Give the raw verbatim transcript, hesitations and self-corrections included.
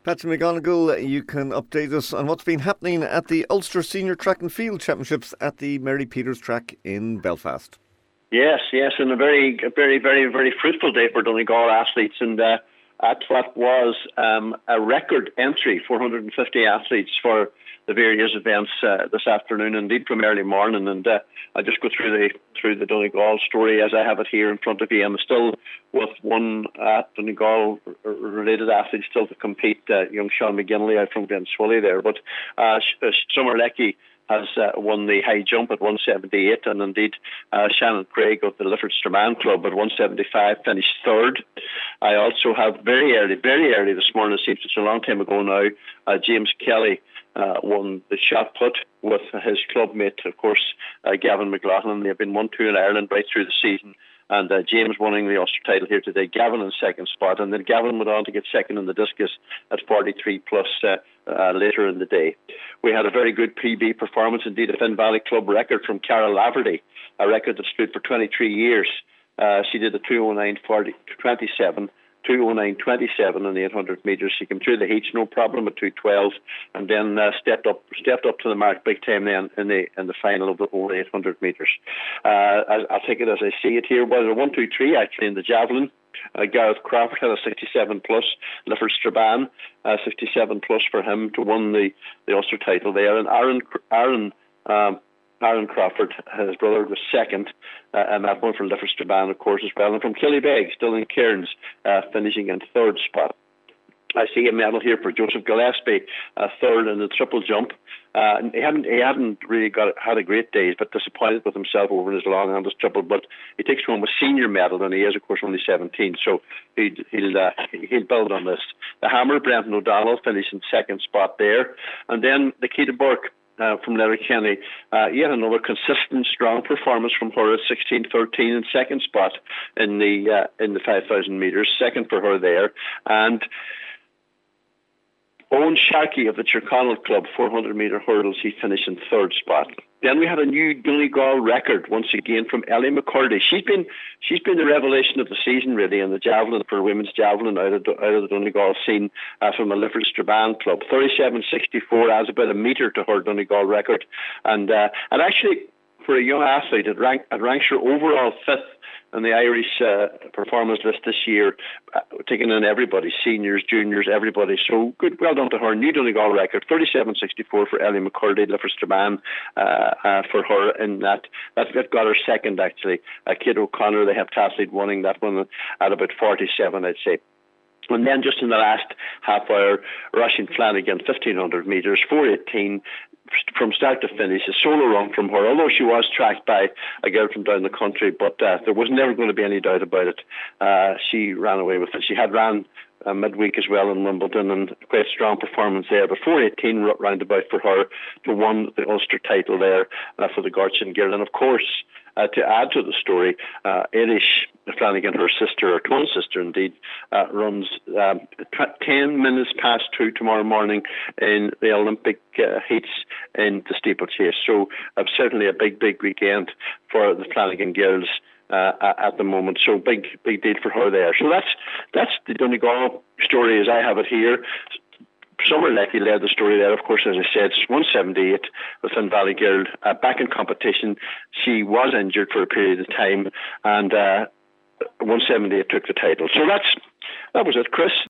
Patrick McGonigal, you can update us on what's been happening at the Ulster Senior Track and Field Championships at the Mary Peters track in Belfast. Yes, yes, and a very, very, very, very fruitful day for Donegal athletes, and uh, at what was um, a record entry, four hundred fifty athletes for the various events uh, this afternoon, indeed from early morning. And uh, I'll just go through the through the Donegal story as I have it here in front of you. I'm still with one uh, Donegal-related athlete still to compete, uh, young Sean McGinley out from Glenswilly there. But uh, Summer Leckie has uh, won the high jump at one seventy-eight, and indeed uh, Shannon Craig of the Lifford Strabane Club at one seventy-five finished third. I also have very early, very early this morning, it seems it's a long time ago now, uh, James Kelly uh, won the shot put with his clubmate, of course, uh, Gavin McLaughlin. They've been one two in Ireland right through the season. And uh, James winning the Ulster title here today, Gavin in second spot, and then Gavin went on to get second in the discus at forty-three plus uh, uh, later in the day. We had a very good P B performance, indeed a Finn Valley Club record from Carol Laverty, a record that stood for twenty-three years. Uh, she did a two oh nine twenty-seven, two oh nine twenty-seven in the eight hundred metres. She came through the heats no problem at two twelve, and then uh, stepped up stepped up to the mark big time then in the in the final of the whole eight hundred metres. Uh, I, I'll take it as I see it here. Well, a one two three actually in the javelin. Uh, Gareth Crawford had a sixty-seven plus. Lifford Strabane, uh, sixty-seven plus for him to win the, the Ulster title there. And Aaron Aaron um, Aaron Crawford, his brother, was second, uh, and that one from Lifford Strabane, of course, as well. And from Killybeg, still in Cairns, uh, finishing in third spot. I see a medal here for Joseph Gillespie, uh, third in the triple jump. Uh, he hadn't he hadn't really got had a great day, but disappointed with himself over his long and his triple. But he takes home a senior medal, and he is, of course, only seventeen. So he'd, he'll uh, he'll build on this. The hammer, Brenton O'Donnell, finished in second spot there, and then the Nikita Burke. Uh, from Letterkenny, uh, yet another consistent, strong performance from her at sixteen thirteen in second spot in the uh, in the five thousand metres, second for her there. And Owen Sharkey of the Tyrconnell Club, four hundred metre hurdles, he finished in third spot. Then we had a new Donegal record once again from Ellie McCurdy. She's been she's been the revelation of the season really in the javelin for women's javelin out of the, out of the Donegal scene uh, from the Lifford Strabane Club. thirty-seven sixty-four, adds about a metre to her Donegal record, and uh, and actually for a young athlete, it, rank, it ranks her overall fifth in the Irish uh, performance list this year, uh, taking in everybody, seniors, juniors, everybody. So good, well done to her. New Donegal record, thirty-seven sixty-four for Ellie McCurdy, Lifford Strabane, uh, uh, for her in that. That, that got her second, actually. Uh, Kate O'Connor, the heptathlete, winning that one at about forty-seven, I'd say. And then just in the last half hour, Roisin Flanagan, fifteen hundred metres, four eighteen, from start to finish, a solo run from her, although she was tracked by a girl from down the country, but uh, there was never going to be any doubt about it. Uh, she ran away with it. She had ran uh, midweek as well in Wimbledon, and quite a strong performance there, but four eighteen roundabout for her to win the Ulster title there uh, for the Gorchin girl. And of course, Uh, to add to the story, uh, Eilish Flanagan, her sister, her twin sister indeed, uh, runs um, ten minutes past two tomorrow morning in the Olympic uh, heats in the steeplechase. So uh, certainly a big, big weekend for the Flanagan girls uh, at the moment. So big, big deal for her there. So that's that's the Donegal story as I have it here. Summer Leckie led the story there, of course, as I said, one seventy-eight, the Finn Valley girl, uh, back in competition. She was injured for a period of time, and uh, one seventy-eight took the title. So that's that was it, Chris.